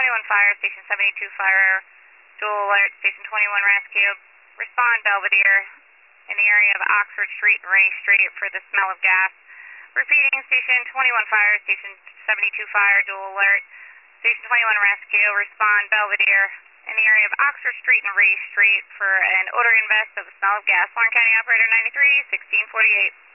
21 Fire, Station 72 Fire, dual alert, Station 21 Rescue. Respond Belvedere in the area of Oxford Street and Ray Street for the smell of gas. Repeating, Station 21 Fire, Station 72 Fire, dual alert, Station 21 Rescue. Respond Belvedere in the area of Oxford Street and Ray Street for an odor invest of the smell of gas. Lawrence County Operator 93, 1648.